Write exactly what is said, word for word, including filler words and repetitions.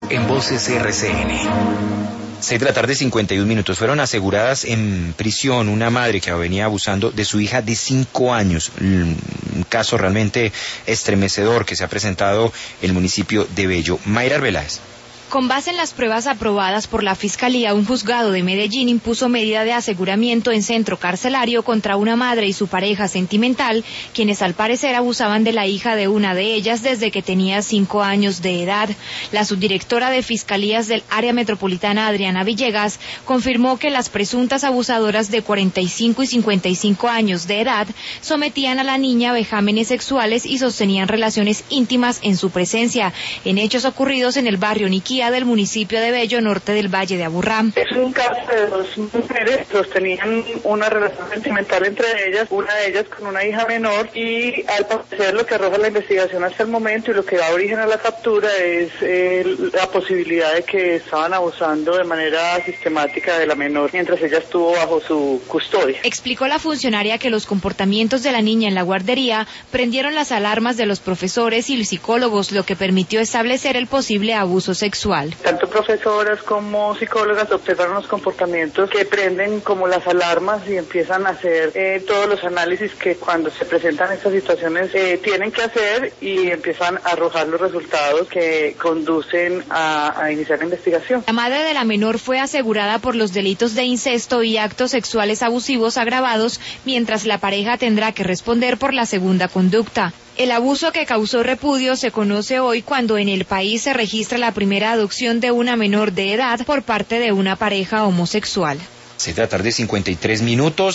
en Voces R C N. Seis de la tarde, cincuenta y un minutos. Fueron aseguradas en prisión una madre que venía abusando de su hija de cinco años. Un caso realmente estremecedor que se ha presentado en el municipio de Bello. Mayra Arbeláez. Con base en las pruebas aprobadas por la Fiscalía, un juzgado de Medellín impuso medida de aseguramiento en centro carcelario contra una madre y su pareja sentimental, quienes al parecer abusaban de la hija de una de ellas desde que tenía cinco años de edad. La subdirectora de Fiscalías del Área Metropolitana, Adriana Villegas, confirmó que las presuntas abusadoras de cuarenta y cinco y cincuenta y cinco años de edad sometían a la niña a vejámenes sexuales y sostenían relaciones íntimas en su presencia, en hechos ocurridos en el barrio Niquía del municipio de Bello, norte del Valle de Aburrá. Es un caso de dos mujeres, sostenían una relación sentimental entre ellas, una de ellas con una hija menor, y al parecer lo que arroja la investigación hasta el momento y lo que da origen a la captura es eh, la posibilidad de que estaban abusando de manera sistemática de la menor mientras ella estuvo bajo su custodia. Explicó la funcionaria que los comportamientos de la niña en la guardería prendieron las alarmas de los profesores y psicólogos, lo que permitió establecer el posible abuso sexual. Tanto profesoras como psicólogas observaron los comportamientos que prenden como las alarmas y empiezan a hacer eh, todos los análisis que cuando se presentan estas situaciones eh, tienen que hacer, y empiezan a arrojar los resultados que conducen a, a iniciar la investigación. La madre de la menor fue asegurada por los delitos de incesto y actos sexuales abusivos agravados, mientras la pareja tendrá que responder por la segunda conducta. El abuso que causó repudio se conoce hoy cuando en el país se registra la primera adopción de una menor de edad por parte de una pareja homosexual. Seis de la tarde, cincuenta y tres minutos.